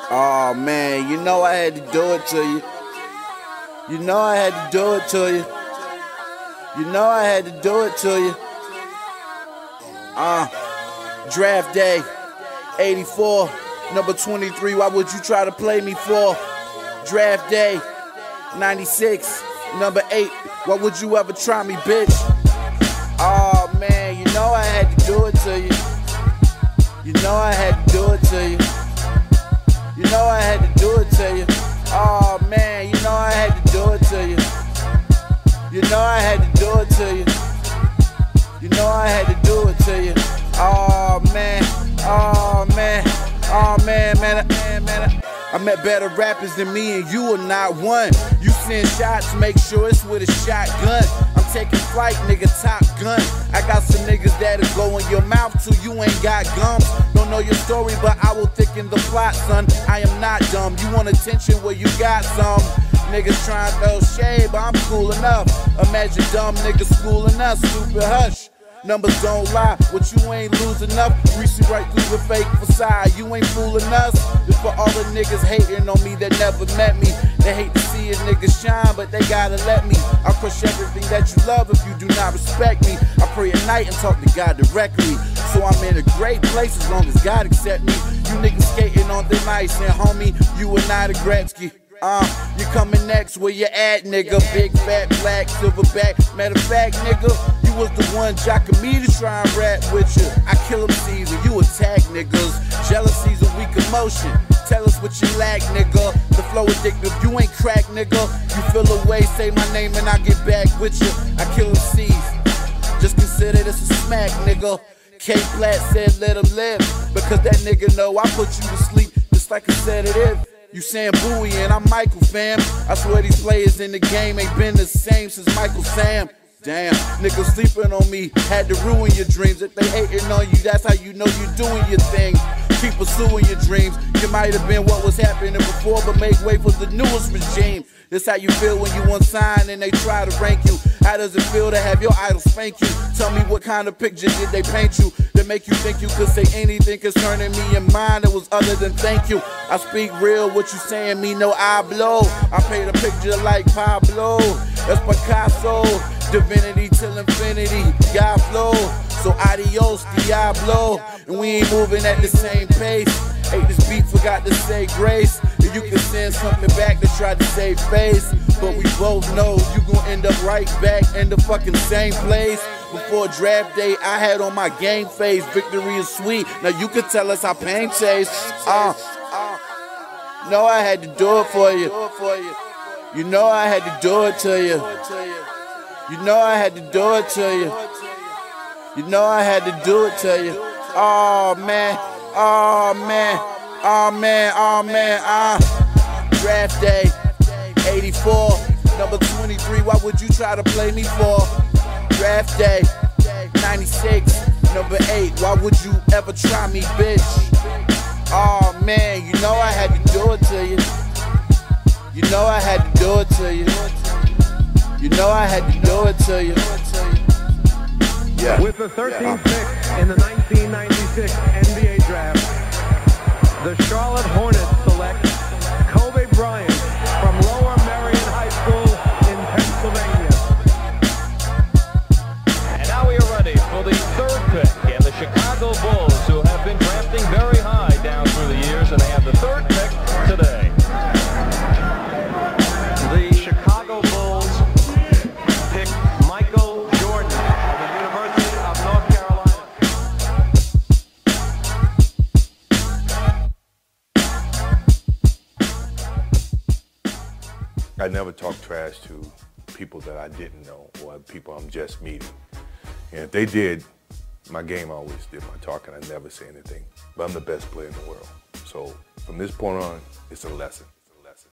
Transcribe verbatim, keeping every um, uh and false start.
Oh man, you know I had to do it to you. You know I had to do it to you. You know I had to do it to you. Uh, draft day, eighty-four, number twenty-three, why would you try to play me for? Draft day, ninety-six, number eight, why would you ever try me, bitch? Oh man, you know I had to do it to you. You know I had to do it to you. You know I had to do it to you. Oh man, you know I had to do it to you. You know I had to do it to you. You know I had to do it to you. Oh man, oh man, oh man, man, man, man. I met better rappers than me and you are not one. You send shots, make sure it's with a shotgun. I'm taking flight, nigga, Top Gun. I got some niggas that'll go in your mouth till you ain't got gums. Don't know your story, but I will thicken the plot, son. I am not dumb. You want attention, well, you got some. Niggas trying to throw shade, but I'm cool enough. Imagine dumb niggas schooling us, stupid hush. Numbers don't lie, what you ain't losing up. Reaching right through the fake facade, you ain't fooling us. It's for all the niggas hating on me that never met me. They hate to see a nigga shine, but they gotta let me. I'll crush everything that you love if you do not respect me. I pray at night and talk to God directly. So I'm in a great place as long as God accept me. You niggas skating on the ice, and homie, you are not a Gretzky. Uh, you coming next, where you at, nigga? Big, fat, black, silverback. Matter of fact, nigga, you was the one jocking me to try and rap with you. I kill them Caesar, you attack niggas. Jealousy's a weak emotion. Tell us what you lack, nigga. The flow addictive, you ain't crack, nigga. You feel away, say my name and I get back with you. I kill them C's. Just consider this a smack, nigga. K Flat said let him live, because that nigga know I put you to sleep just like a sedative. You saying Bowie and I'm Michael, fam. I swear these players in the game ain't been the same since Michael Sam. Damn, niggas sleeping on me, had to ruin your dreams. If they hating on you, that's how you know you're doing your thing. Keep pursuing your dreams. You might have been what was happening before, but make way for the newest regime. This how you feel when you unsigned and they try to rank you. How does it feel to have your idols spank you? Tell me what kind of picture did they paint you that make you think you could say anything concerning me and mine that was other than thank you? I speak real, what you saying me no I blow. I paint a picture like Pablo, that's Picasso. Divinity till infinity, God flow. So adios, Diablo. And we ain't moving at the same pace. Hate this beat, forgot to say grace. And you can send something back to try to save face. But we both know you gon' end up right back in the fucking same place. Before draft day, I had on my game face. Victory is sweet. Now you can tell us how pain tastes. Uh, uh. Know I had to do it for you. You know I had to do it to you. You know I had to do it to you. You know I had to do it to you. Oh man, oh man, oh man, oh man, ah. Uh. Draft day, eighty-four, number twenty-three, why would you try to play me for? Draft day, ninety-six, number eight, why would you ever try me, bitch? Oh man, you know I had to do it to you. You know I had to do it to you. You know I had to do it to you. Yeah. With the thirteenth pick in the nineteen ninety-six N B A draft, the Charlotte Hornets select Kobe Bryant from Lower Merion High School in Pennsylvania. And now we are ready for the third pick, and the Chicago Bulls, who have been drafting very high down through the years, and they have the third pick today. The Chicago Bulls pick Michael Jordan of the University of North Carolina. I never talk trash to people that I didn't know or people I'm just meeting. And if they did, my game always did my talking. I never say anything. But I'm the best player in the world. So from this point on, it's a lesson.